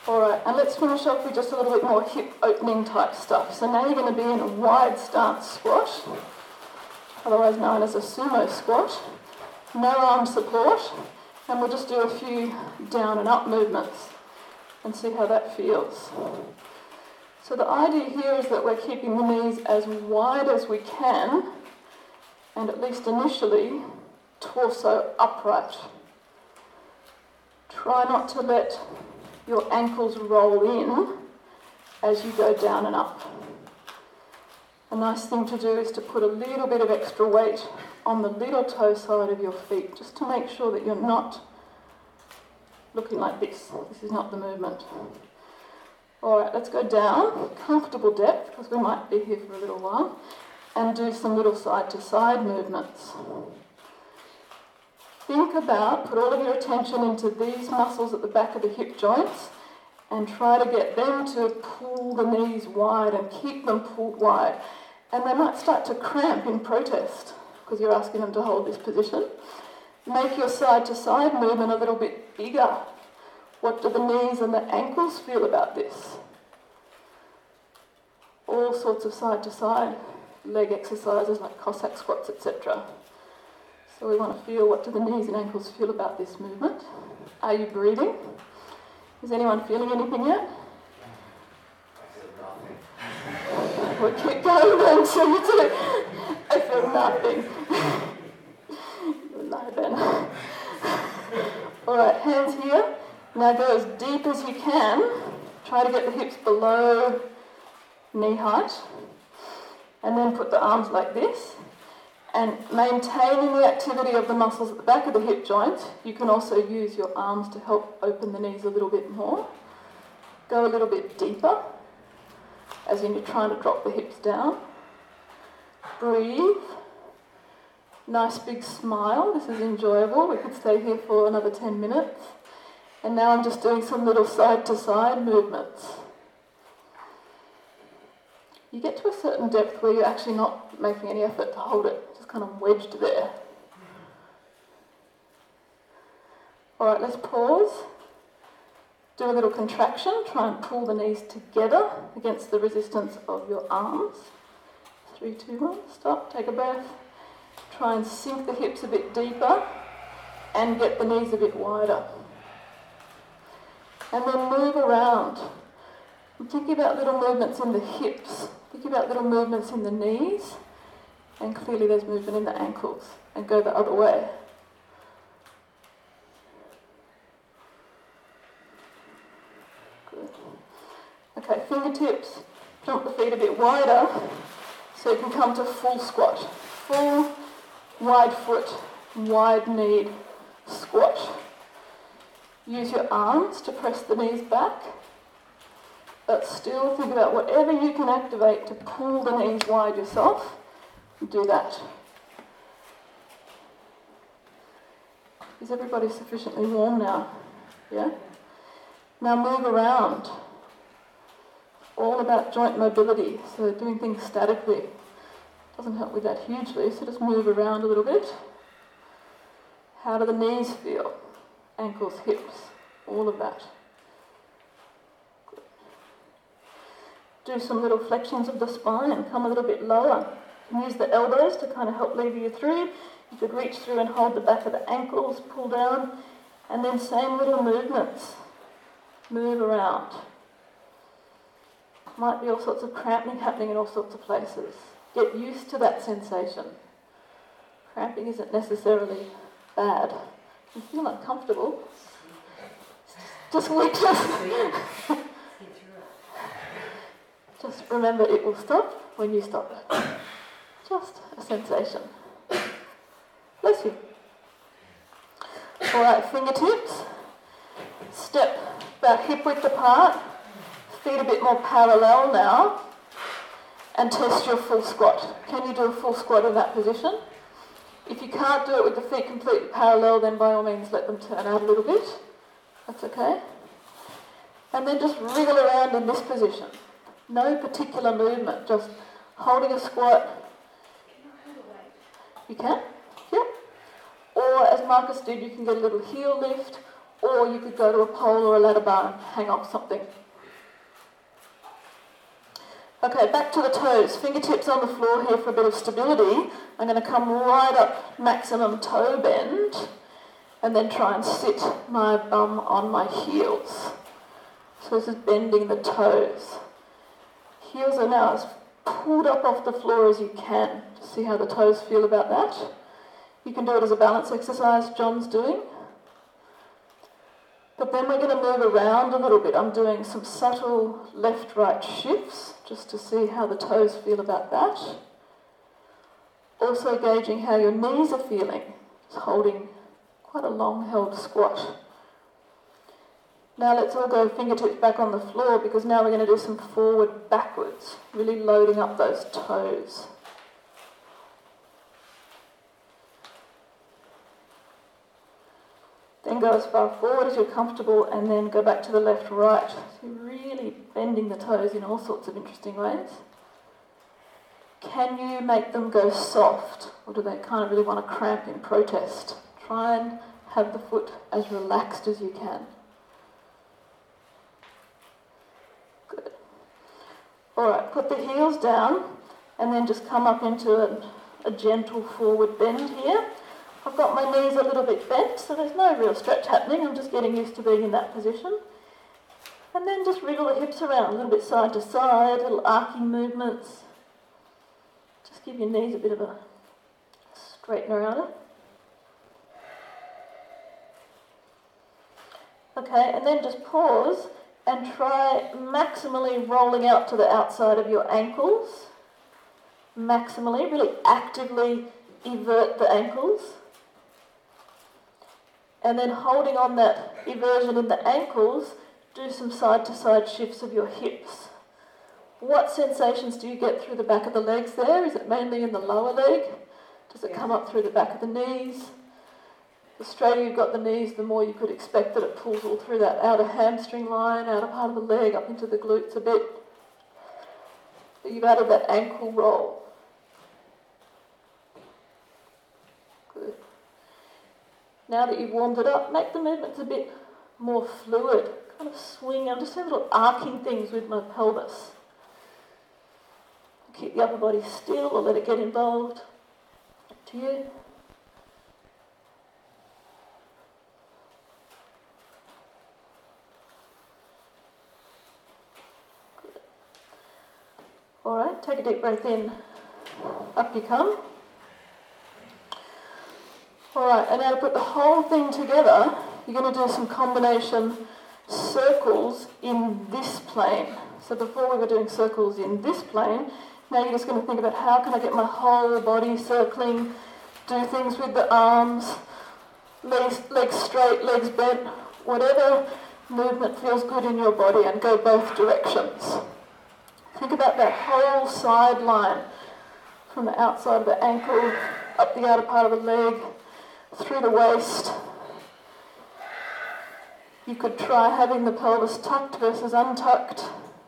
Alright, and let's finish off with just a little bit more hip opening type stuff. So now you're going to be in a wide stance squat, otherwise known as a sumo squat. No arm support, and we'll just do a few down and up movements and see how that feels. So the idea here is that we're keeping the knees as wide as we can, and at least initially, torso upright. Try not to let your ankles roll in as you go down and up. A nice thing to do is to put a little bit of extra weight on the little toe side of your feet, just to make sure that you're not looking like this. This is not the movement. Alright, let's go down, comfortable depth, because we might be here for a little while, and do some little side to side movements. Think about, put all of your attention into these muscles at the back of the hip joints and try to get them to pull the knees wide and keep them pulled wide. And they might start to cramp in protest because you're asking them to hold this position. Make your side to side movement a little bit bigger. What do the knees and the ankles feel about this? All sorts of side to side leg exercises like Cossack squats, etc. So we want to feel, what do the knees and ankles feel about this movement? Are you breathing? Is anyone feeling anything yet? We'll keep going until you do. I feel nothing. No then. Alright, hands here. Now go as deep as you can. Try to get the hips below knee height. And then put the arms like this. And maintaining the activity of the muscles at the back of the hip joint, you can also use your arms to help open the knees a little bit more. Go a little bit deeper, as in you're trying to drop the hips down. Breathe. Nice big smile. This is enjoyable. We could stay here for another 10 minutes. And now I'm just doing some little side-to-side movements. You get to a certain depth where you're actually not making any effort to hold it, just kind of wedged there. Alright, let's pause. Do a little contraction, try and pull the knees together against the resistance of your arms. 3, 2, 1, stop, take a breath. Try and sink the hips a bit deeper and get the knees a bit wider. And then move around. I'm thinking about little movements in the hips. Think about little movements in the knees, and clearly there's movement in the ankles, and go the other way. Good. Okay, fingertips, jump the feet a bit wider, so you can come to full squat. Full, wide foot, wide kneed squat. Use your arms to press the knees back. But still think about whatever you can activate to pull the knees wide yourself. Do that. Is everybody sufficiently warm now? Yeah? Now move around. All about joint mobility, so doing things statically doesn't help with that hugely, so just move around a little bit. How do the knees feel? Ankles, hips, all of that. Do some little flexions of the spine and come a little bit lower. You can use the elbows to kind of help lever you through. You could reach through and hold the back of the ankles, pull down, and then same little movements. Move around. Might be all sorts of cramping happening in all sorts of places. Get used to that sensation. Cramping isn't necessarily bad. You feel uncomfortable. Just weakness. Just remember, it will stop when you stop it. Just a sensation. Bless you. Alright, fingertips. Step back hip width apart. Feet a bit more parallel now. And test your full squat. Can you do a full squat in that position? If you can't do it with the feet completely parallel, then by all means let them turn out a little bit. That's okay. And then just wriggle around in this position. No particular movement, just holding a squat. You can? Yeah. Or as Marcus did, you can get a little heel lift, or you could go to a pole or a ladder bar and hang off something. Okay, back to the toes. Fingertips on the floor here for a bit of stability. I'm going to come right up maximum toe bend and then try and sit my bum on my heels. So this is bending the toes. Heels are now as pulled up off the floor as you can. See how the toes feel about that. You can do it as a balance exercise John's doing. But then we're going to move around a little bit. I'm doing some subtle left-right shifts just to see how the toes feel about that. Also gauging how your knees are feeling. Just holding quite a long held squat. Now let's all go fingertips back on the floor because now we're going to do some forward backwards, really loading up those toes. Then go as far forward as you're comfortable and then go back to the left, right. So you're really bending the toes in all sorts of interesting ways. Can you make them go soft, or do they kind of really want to cramp in protest? Try and have the foot as relaxed as you can. Good. Alright, put the heels down and then just come up into a gentle forward bend here. I've got my knees a little bit bent, so there's no real stretch happening. I'm just getting used to being in that position. And then just wriggle the hips around a little bit side to side, little arcing movements. Just give your knees a bit of a straighten around it. Okay, and then just pause and try maximally rolling out to the outside of your ankles. Maximally, really actively evert the ankles. And then holding on that eversion in the ankles, do some side-to-side shifts of your hips. What sensations do you get through the back of the legs there? Is it mainly in the lower leg? Does it come up through the back of the knees? The straighter you've got the knees, the more you could expect that it pulls all through that outer hamstring line, outer part of the leg, up into the glutes a bit. But you've added that ankle roll. Good. Now that you've warmed it up, make the movements a bit more fluid. Kind of swing. I'm just doing little arcing things with my pelvis. Keep the upper body still or let it get involved. Up to you. Good. All right, take a deep breath in. Up you come. Alright, and now to put the whole thing together, you're going to do some combination circles in this plane. So before we were doing circles in this plane, now you're just going to think about how can I get my whole body circling, do things with the arms, legs straight, legs bent, whatever movement feels good in your body, and go both directions. Think about that whole side line from the outside of the ankle, up the outer part of the leg, through the waist. You could try having the pelvis tucked versus untucked.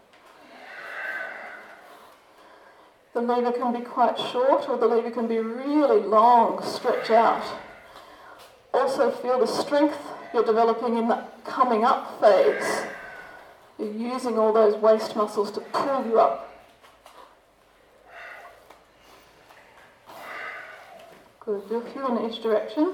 The lever can be quite short or the lever can be really long, stretch out. Also feel the strength you're developing in the coming up phase. You're using all those waist muscles to pull you up. Good, do a few in each direction.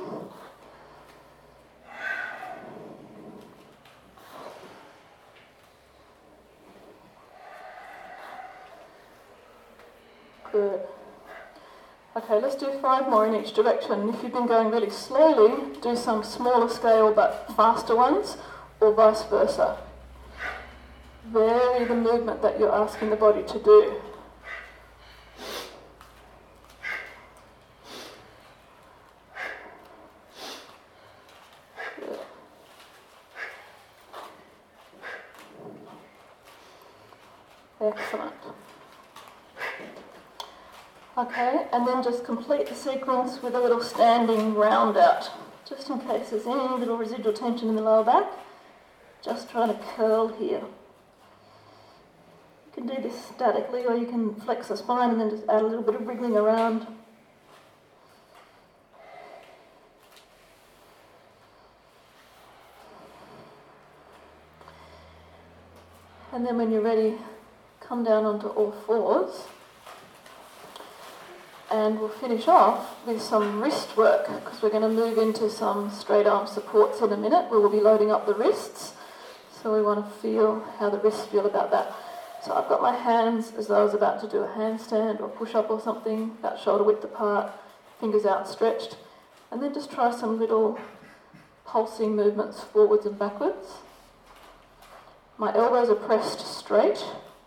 Good. Okay, let's do 5 more in each direction. If you've been going really slowly, do some smaller scale but faster ones, or vice versa. Vary the movement that you're asking the body to do. Excellent. Okay, and then just complete the sequence with a little standing round out. Just in case there's any little residual tension in the lower back, just trying to curl here. You can do this statically or you can flex the spine and then just add a little bit of wriggling around. And then when you're ready, come down onto all fours. And we'll finish off with some wrist work, because we're going to move into some straight arm supports in a minute where we'll be loading up the wrists. So we want to feel how the wrists feel about that. So I've got my hands as though I was about to do a handstand or push-up or something, about shoulder width apart, fingers outstretched. And then just try some little pulsing movements forwards and backwards. My elbows are pressed straight.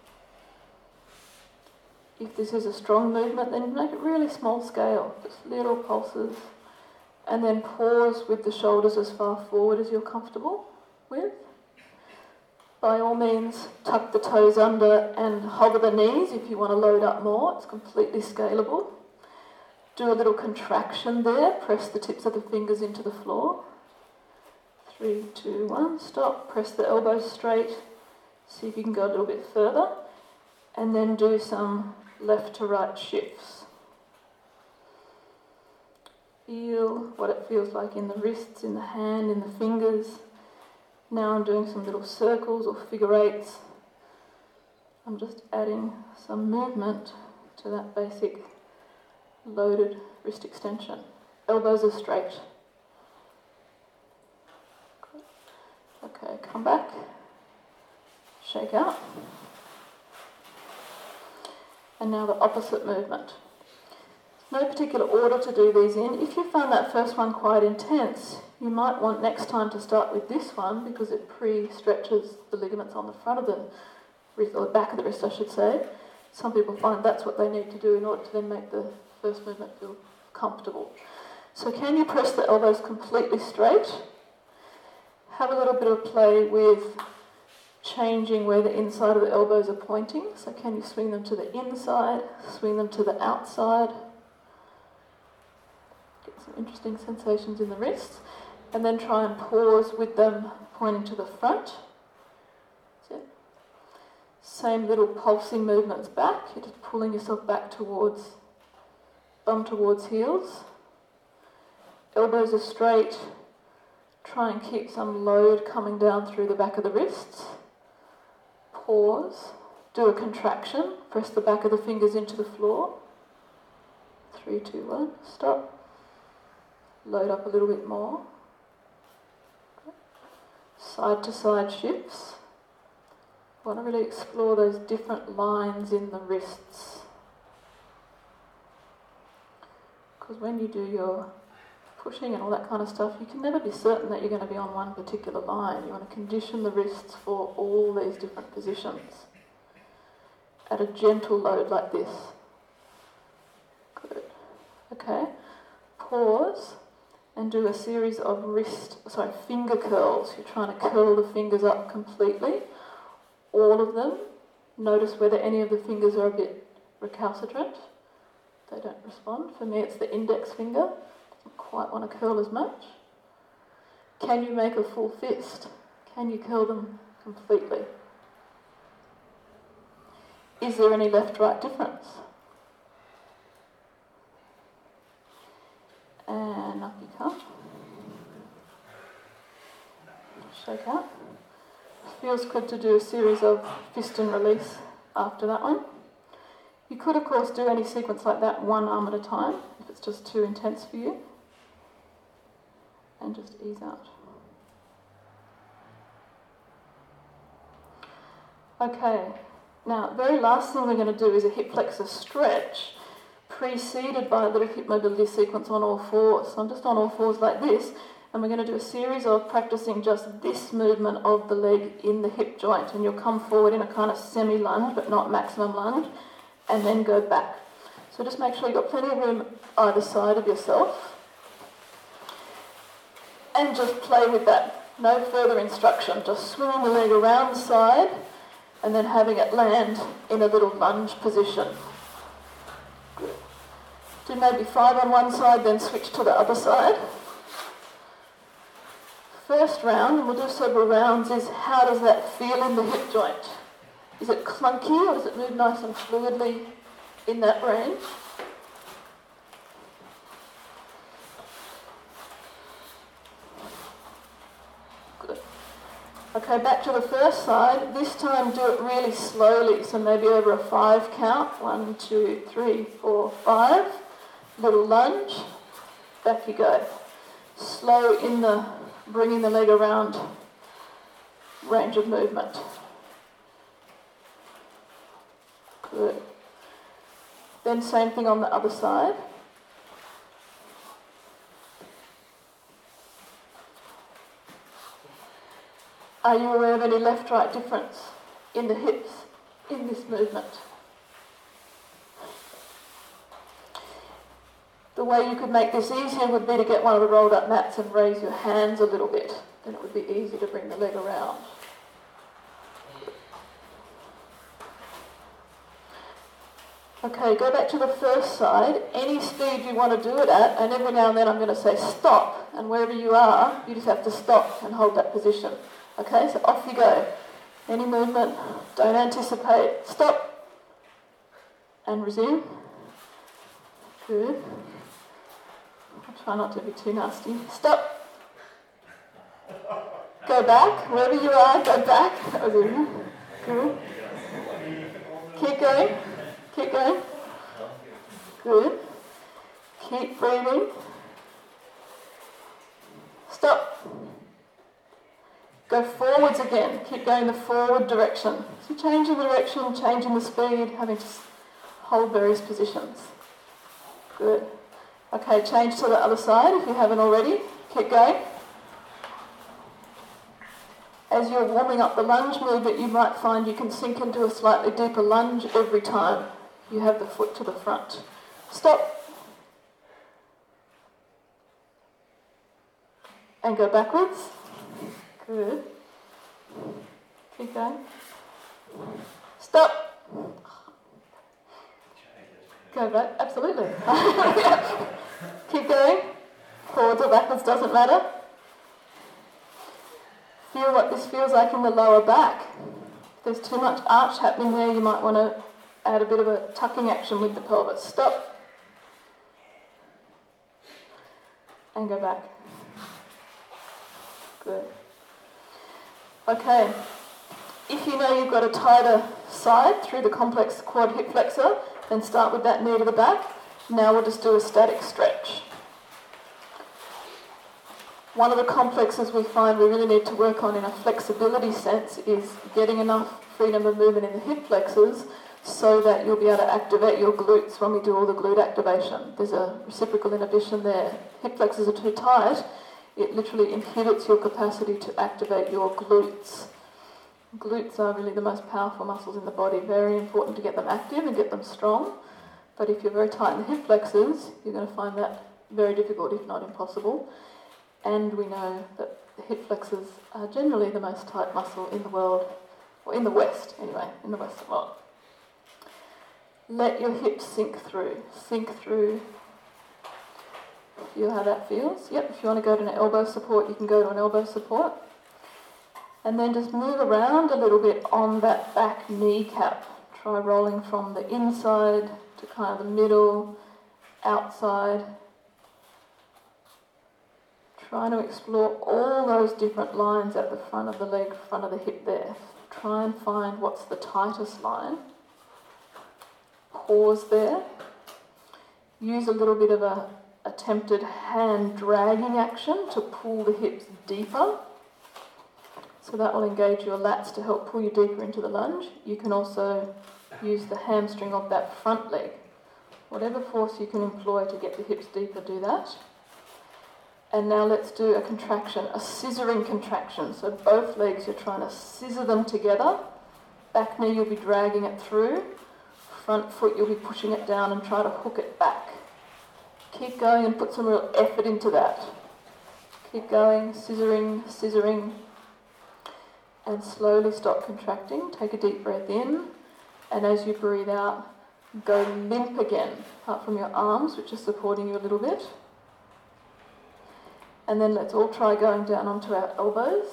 If this is a strong movement, then make it really small scale, just little pulses. And then pause with the shoulders as far forward as you're comfortable with. By all means, tuck the toes under and hover the knees if you want to load up more. It's completely scalable. Do a little contraction there. Press the tips of the fingers into the floor. 3, 2, 1. Stop. Press the elbows straight. See if you can go a little bit further. And then do some left to right shifts. Feel what it feels like in the wrists, in the hand, in the fingers. Now I'm doing some little circles or figure eights. I'm just adding some movement to that basic loaded wrist extension. Elbows are straight. Good. Okay, come back. Shake out. And now the opposite movement. No particular order to do these in. If you found that first one quite intense, you might want next time to start with this one because it pre-stretches the ligaments on the front of the wrist, or the back of the wrist I should say. Some people find that's what they need to do in order to then make the first movement feel comfortable. So can you press the elbows completely straight? Have a little bit of play with changing where the inside of the elbows are pointing. So can you swing them to the inside, swing them to the outside? Get some interesting sensations in the wrists. And then try and pause with them pointing to the front. That's it. Same little pulsing movements back. You're just pulling yourself back towards, bum towards heels. Elbows are straight. Try and keep some load coming down through the back of the wrists. Pause. Do a contraction. Press the back of the fingers into the floor. 3, 2, 1. Stop. Load up a little bit more. Side to side shifts. I want to really explore those different lines in the wrists. Because when you do your pushing and all that kind of stuff, you can never be certain that you're going to be on one particular line. You want to condition the wrists for all these different positions at a gentle load like this. Good. Okay. Pause and do a series of finger curls. You're trying to curl the fingers up completely, all of them. Notice whether any of the fingers are a bit recalcitrant. They don't respond. For me, it's the index finger. Doesn't quite want to curl as much. Can you make a full fist? Can you curl them completely? Is there any left-right difference? And up you come. Shake out. Feels good to do a series of fist and release after that one. You could, of course, do any sequence like that one arm at a time, if it's just too intense for you. And just ease out. Okay, now, the very last thing we're going to do is a hip flexor stretch, preceded by a little hip mobility sequence on all fours. So I'm just on all fours like this, and we're going to do a series of practicing just this movement of the leg in the hip joint, and you'll come forward in a kind of semi-lunge, but not maximum lunge, and then go back. So just make sure you've got plenty of room either side of yourself, and just play with that. No further instruction, just swinging the leg around the side, and then having it land in a little lunge position. Good. Do maybe 5 on one side, then switch to the other side. First round, and we'll do several rounds, is how does that feel in the hip joint? Is it clunky, or does it move nice and fluidly in that range? Good. Okay, back to the first side. This time do it really slowly, so maybe over a 5 count. 1, 2, 3, 4, 5. Little lunge. Back you go. Slow in the bringing the leg around range of movement. Good. Then same thing on the other side. Are you aware of any left-right difference in the hips in this movement? The way you could make this easier would be to get one of the rolled up mats and raise your hands a little bit. Then it would be easy to bring the leg around. Okay, go back to the first side. Any speed you want to do it at, and every now and then I'm going to say stop, and wherever you are, you just have to stop and hold that position. Okay, so off you go. Any movement, don't anticipate. Stop. And resume. Good. I'll try not to be too nasty. Stop. Go back. Wherever you are, go back. Good. Keep going. Keep going. Good. Keep breathing. Stop. Go forwards again. Keep going the forward direction. So changing the direction, changing the speed, having to hold various positions. Good. Okay, change to the other side if you haven't already. Keep going. As you're warming up the lunge movement, you might find you can sink into a slightly deeper lunge every time you have the foot to the front. Stop. And go backwards. Good. Keep going. Stop. Go back. Absolutely. Keep going. Forwards or backwards, doesn't matter. Feel what this feels like in the lower back. If there's too much arch happening there, you might want to add a bit of a tucking action with the pelvis. Stop. And go back. Good. Okay. If you know you've got a tighter side through the complex quad hip flexor, then start with that knee to the back. Now we'll just do a static stretch. One of the complexes we find we really need to work on in a flexibility sense is getting enough freedom of movement in the hip flexors so that you'll be able to activate your glutes when we do all the glute activation. There's a reciprocal inhibition there. Hip flexors are too tight. It literally inhibits your capacity to activate your glutes. Glutes are really the most powerful muscles in the body. Very important to get them active and get them strong. But if you're very tight in the hip flexors, you're going to find that very difficult, if not impossible. And we know that the hip flexors are generally the most tight muscle in the world, or in the West anyway, in the Western world. Let your hips sink through. Sink through. Feel how that feels. Yep, if you want to go to an elbow support, you can go to an elbow support. And then just move around a little bit on that back kneecap. Try rolling from the inside to kind of the middle, outside. Trying to explore all those different lines at the front of the leg, front of the hip there. Try and find what's the tightest line. Pause there. Use a little bit of a attempted hand dragging action to pull the hips deeper. So that will engage your lats to help pull you deeper into the lunge. You can also use the hamstring of that front leg. Whatever force you can employ to get the hips deeper, do that. And now let's do a contraction, a scissoring contraction. So both legs, you're trying to scissor them together. Back knee, you'll be dragging it through. Front foot, you'll be pushing it down and try to hook it back. Keep going and put some real effort into that. Keep going, scissoring, scissoring. And slowly stop contracting. Take a deep breath in. And as you breathe out, go limp again, apart from your arms, which are supporting you a little bit. And then let's all try going down onto our elbows.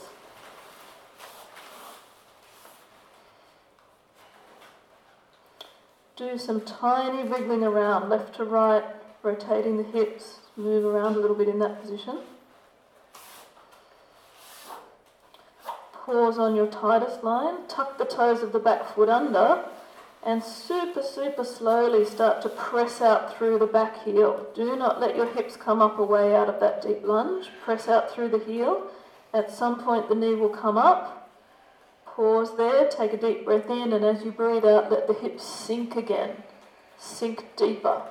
Do some tiny wriggling around, left to right, rotating the hips, move around a little bit in that position. pause on your tightest line, tuck the toes of the back foot under, and super, super slowly start to press out through the back heel. Do not let your hips come up away out of that deep lunge. Press out through the heel. At some point the knee will come up. Pause there, take a deep breath in, and as you breathe out, let the hips sink again. Sink deeper.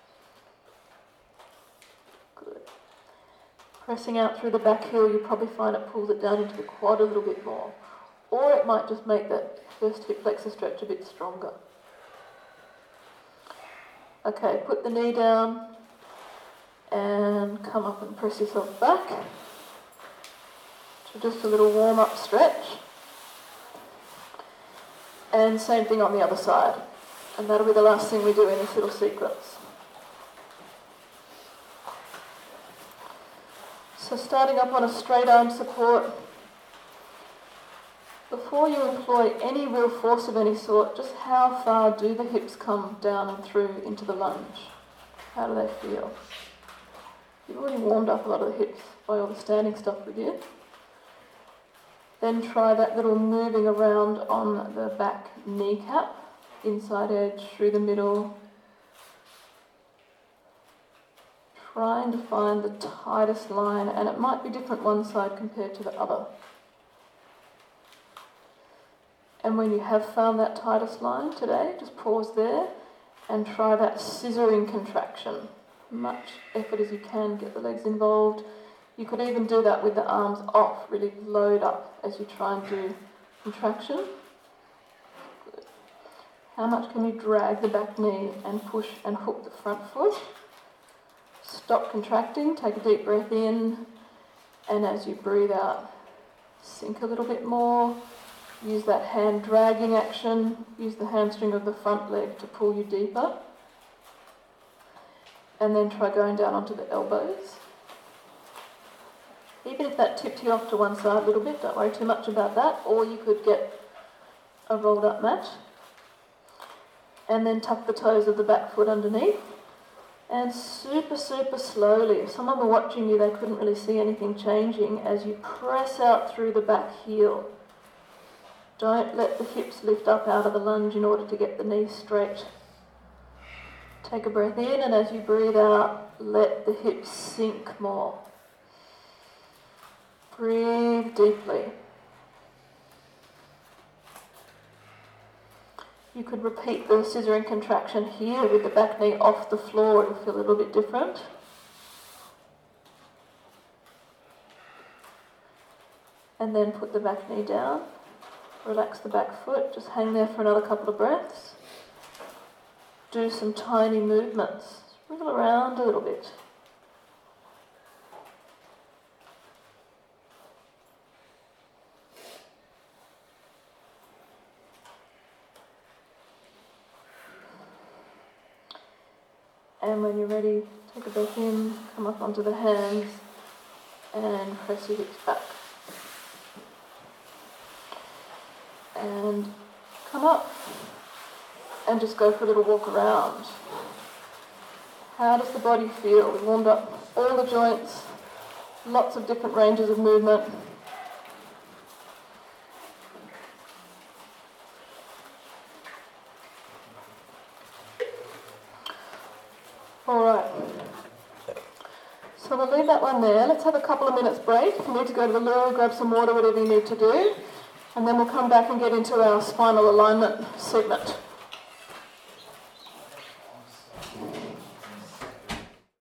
Good. Pressing out through the back heel, you'll probably find it pulls it down into the quad a little bit more. Or it might just make that first hip flexor stretch a bit stronger. Okay, put the knee down and come up and press yourself back. So just a little warm-up stretch. And same thing on the other side. And that'll be the last thing we do in this little sequence. So starting up on a straight arm support, before you employ any real force of any sort, just how far do the hips come down and through into the lunge? How do they feel? You've already warmed up a lot of the hips by all the standing stuff we did. Then try that little moving around on the back kneecap, inside edge, through the middle. Trying to find the tightest line, and it might be different one side compared to the other. And when you have found that tightest line today, just pause there and try that scissoring contraction. Much effort as you can, get the legs involved. You could even do that with the arms off, really load up as you try and do contraction. Good. How much can you drag the back knee and push and hook the front foot? Stop contracting, take a deep breath in, and as you breathe out, sink a little bit more. Use that hand dragging action, use the hamstring of the front leg to pull you deeper. And then try going down onto the elbows. Even if that tipped you off to one side a little bit, don't worry too much about that, or you could get a rolled up mat. And then tuck the toes of the back foot underneath. And super, super slowly, if someone were watching you, they couldn't really see anything changing as you press out through the back heel. Don't let the hips lift up out of the lunge in order to get the knees straight. Take a breath in, and as you breathe out, let the hips sink more. Breathe deeply. You could repeat the scissoring contraction here with the back knee off the floor. It'll feel a little bit different. And then put the back knee down. Relax the back foot. Just hang there for another couple of breaths. Do some tiny movements. Wiggle around a little bit. And when you're ready, take a breath in, come up onto the hands, and press your hips back. And come up, and just go for a little walk around. How does the body feel? We've warmed up all the joints, lots of different ranges of movement. Alright, so we'll leave that one there. Let's have a couple of minutes break. If you need to go to the loo, grab some water, whatever you need to do. And then we'll come back and get into our spinal alignment segment.